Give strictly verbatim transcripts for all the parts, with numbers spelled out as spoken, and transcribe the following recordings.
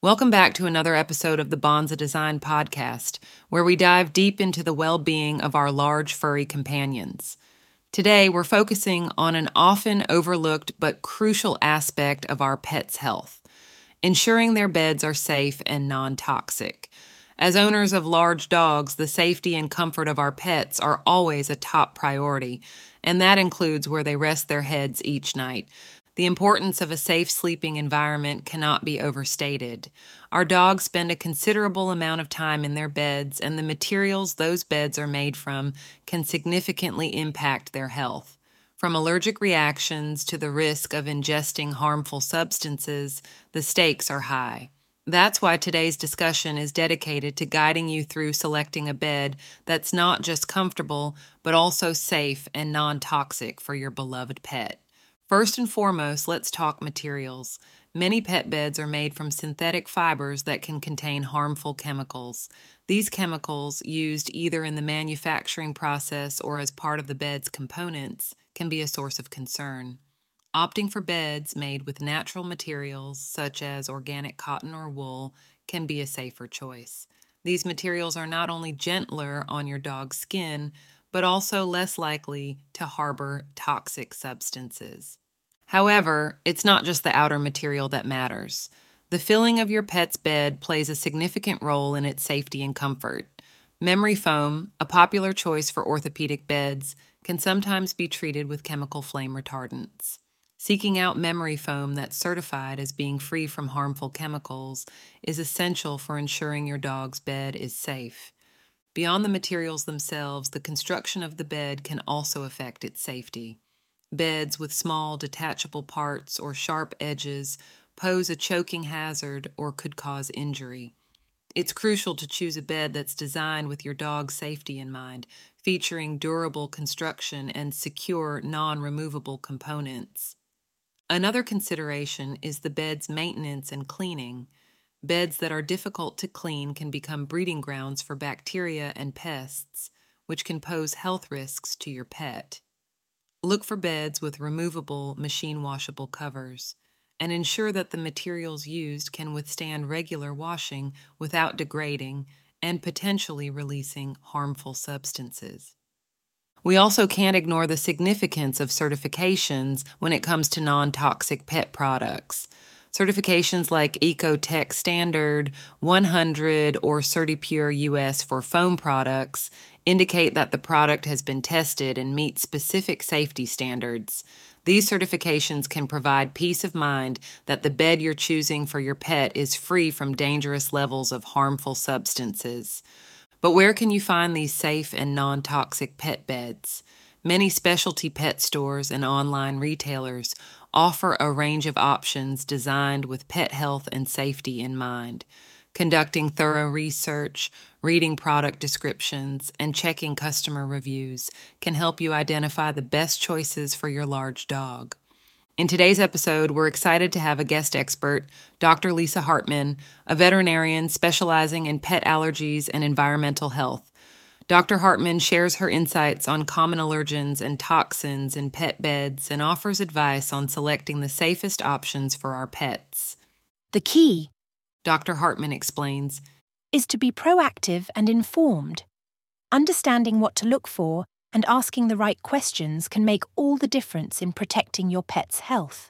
Welcome back to another episode of the Bonza Design podcast, where we dive deep into the well-being of our large furry companions. Today, we're focusing on an often overlooked but crucial aspect of our pets' health, ensuring their beds are safe and non-toxic. As owners of large dogs, the safety and comfort of our pets are always a top priority, and that includes where they rest their heads each night. The importance of a safe sleeping environment cannot be overstated. Our dogs spend a considerable amount of time in their beds, and the materials those beds are made from can significantly impact their health. From allergic reactions to the risk of ingesting harmful substances, the stakes are high. That's why today's discussion is dedicated to guiding you through selecting a bed that's not just comfortable, but also safe and non-toxic for your beloved pet. First and foremost, let's talk materials. Many pet beds are made from synthetic fibers that can contain harmful chemicals. These chemicals, used either in the manufacturing process or as part of the bed's components, can be a source of concern. Opting for beds made with natural materials, such as organic cotton or wool, can be a safer choice. These materials are not only gentler on your dog's skin, but also less likely to harbor toxic substances. However, it's not just the outer material that matters. The filling of your pet's bed plays a significant role in its safety and comfort. Memory foam, a popular choice for orthopedic beds, can sometimes be treated with chemical flame retardants. Seeking out memory foam that's certified as being free from harmful chemicals is essential for ensuring your dog's bed is safe. Beyond the materials themselves, the construction of the bed can also affect its safety. Beds with small, detachable parts or sharp edges pose a choking hazard or could cause injury. It's crucial to choose a bed that's designed with your dog's safety in mind, featuring durable construction and secure, non-removable components. Another consideration is the bed's maintenance and cleaning. Beds that are difficult to clean can become breeding grounds for bacteria and pests, which can pose health risks to your pet. Look for beds with removable, machine-washable covers, and ensure that the materials used can withstand regular washing without degrading and potentially releasing harmful substances. We also can't ignore the significance of certifications when it comes to non-toxic pet products. Certifications like Ecotech Standard, one hundred, or CertiPure U S for foam products indicate that the product has been tested and meets specific safety standards. These certifications can provide peace of mind that the bed you're choosing for your pet is free from dangerous levels of harmful substances. But where can you find these safe and non-toxic pet beds? Many specialty pet stores and online retailers offer a range of options designed with pet health and safety in mind. Conducting thorough research, reading product descriptions, and checking customer reviews can help you identify the best choices for your large dog. In today's episode, we're excited to have a guest expert, Doctor Lisa Hartman, a veterinarian specializing in pet allergies and environmental health. Doctor Hartman shares her insights on common allergens and toxins in pet beds and offers advice on selecting the safest options for our pets. The key, Doctor Hartman explains, is to be proactive and informed. Understanding what to look for and asking the right questions can make all the difference in protecting your pet's health.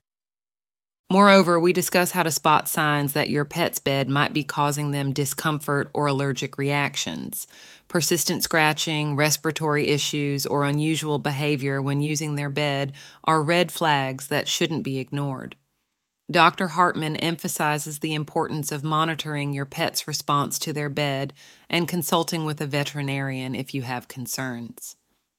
Moreover, we discuss how to spot signs that your pet's bed might be causing them discomfort or allergic reactions. Persistent scratching, respiratory issues, or unusual behavior when using their bed are red flags that shouldn't be ignored. Doctor Hartman emphasizes the importance of monitoring your pet's response to their bed and consulting with a veterinarian if you have concerns.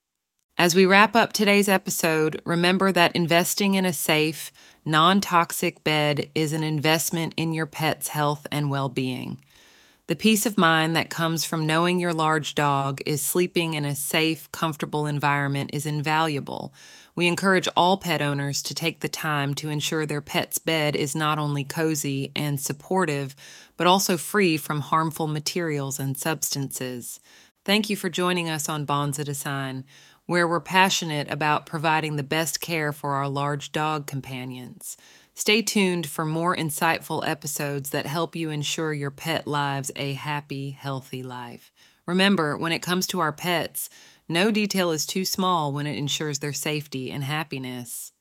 As we wrap up today's episode, remember that investing in a safe, non-toxic bed is an investment in your pet's health and well-being. The peace of mind that comes from knowing your large dog is sleeping in a safe, comfortable environment is invaluable. We encourage all pet owners to take the time to ensure their pet's bed is not only cozy and supportive, but also free from harmful materials and substances. Thank you for joining us on Bonza Design, where we're passionate about providing the best care for our large dog companions. Stay tuned for more insightful episodes that help you ensure your pet lives a happy, healthy life. Remember, when it comes to our pets, no detail is too small when it ensures their safety and happiness.